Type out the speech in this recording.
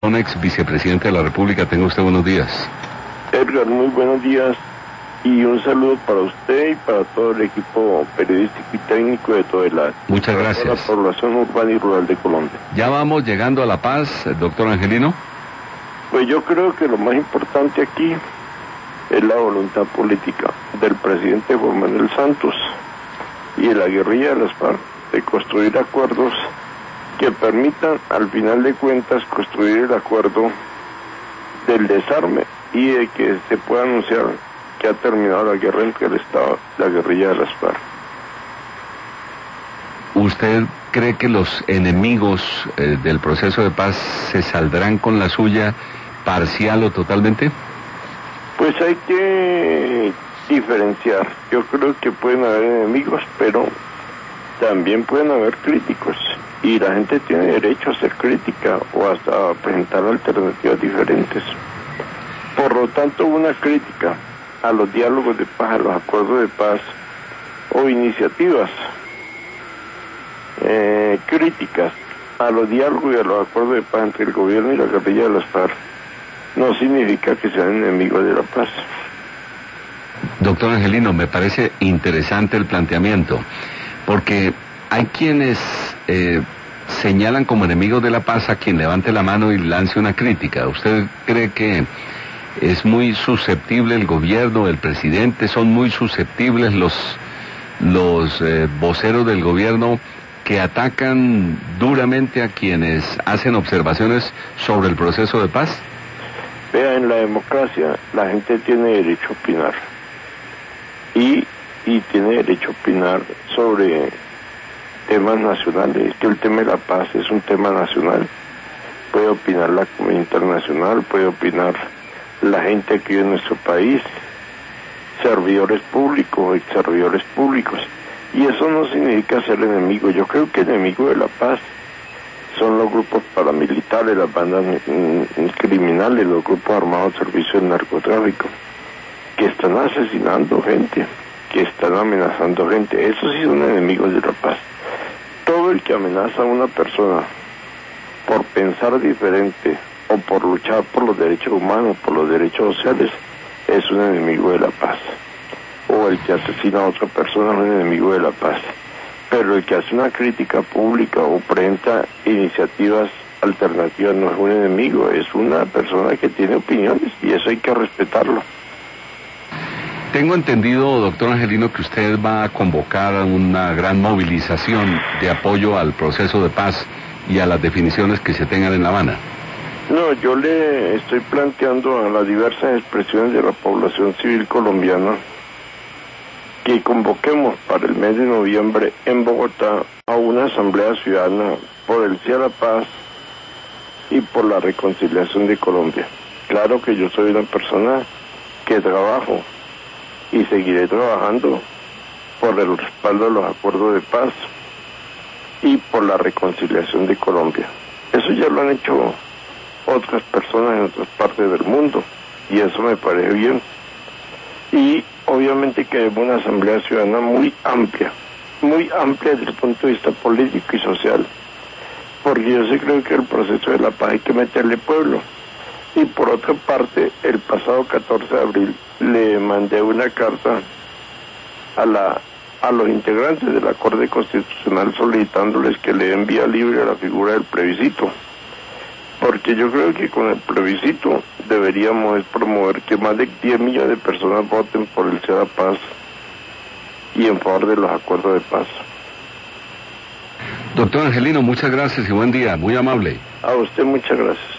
Ex vicepresidente de la República, tenga usted buenos días. Edgar, muy buenos días y un saludo para usted y para todo el equipo periodístico y técnico de toda Muchas gracias. La población urbana y rural de Colombia. ¿Ya vamos llegando a La Paz, doctor Angelino? Pues yo creo que lo más importante aquí es la voluntad política del presidente Juan Manuel Santos y de la guerrilla de las FARC de construir acuerdos que permitan al final de cuentas construir el acuerdo del desarme y de que se pueda anunciar que ha terminado la guerra entre el Estado y la guerrilla de las FARC. ¿Usted cree que los enemigos del proceso de paz se saldrán con la suya parcial o totalmente? Pues hay que diferenciar. Yo creo que pueden haber enemigos, pero también pueden haber críticos. Y la gente tiene derecho a hacer crítica o hasta a presentar alternativas diferentes. Por lo tanto, una crítica a los diálogos de paz, a los acuerdos de paz o iniciativas críticas a los diálogos y a los acuerdos de paz entre el gobierno y la guerrilla de las FARC no significa que sean enemigos de la paz. Doctor Angelino, me parece interesante el planteamiento, porque hay quienes señalan como enemigos de la paz a quien levante la mano y lance una crítica. ¿Usted cree que es muy susceptible el gobierno, el presidente, son muy susceptibles los voceros del gobierno que atacan duramente a quienes hacen observaciones sobre el proceso de paz? Vea, en la democracia la gente tiene derecho a opinar y tiene derecho a opinar sobre temas nacionales, que el tema de la paz es un tema nacional. Puede opinar la comunidad internacional, puede opinar la gente que vive en nuestro país, servidores públicos, ex servidores públicos, y eso no significa ser enemigo. Yo creo que enemigo de la paz son los grupos paramilitares, las bandas criminales, los grupos armados al servicio del narcotráfico, que están asesinando gente, que están amenazando gente. Esos sí son enemigos de la paz. Todo el que amenaza a una persona por pensar diferente o por luchar por los derechos humanos, por los derechos sociales, es un enemigo de la paz. O el que asesina a otra persona es un enemigo de la paz. Pero el que hace una crítica pública o presenta iniciativas alternativas no es un enemigo, es una persona que tiene opiniones y eso hay que respetarlo. Tengo entendido, doctor Angelino, que usted va a convocar a una gran movilización de apoyo al proceso de paz y a las definiciones que se tengan en La Habana. No, yo le estoy planteando a las diversas expresiones de la población civil colombiana que convoquemos para el mes de noviembre en Bogotá a una asamblea ciudadana por el sí a la paz y por la reconciliación de Colombia. Claro que yo soy una persona que trabajo y seguiré trabajando por el respaldo de los acuerdos de paz y por la reconciliación de Colombia. Eso ya lo han hecho otras personas en otras partes del mundo y eso me parece bien. Y obviamente que es una asamblea ciudadana muy amplia desde el punto de vista político y social, porque yo sí creo que el proceso de la paz hay que meterle pueblo. Y por otra parte, el pasado 14 de abril le mandé una carta a los integrantes de la Corte Constitucional solicitándoles que le den vía libre a la figura del plebiscito, porque yo creo que con el plebiscito deberíamos promover que más de 10 millones de personas voten por el sí a la paz y en favor de los acuerdos de paz. Doctor Angelino, muchas gracias y buen día, muy amable. A usted muchas gracias.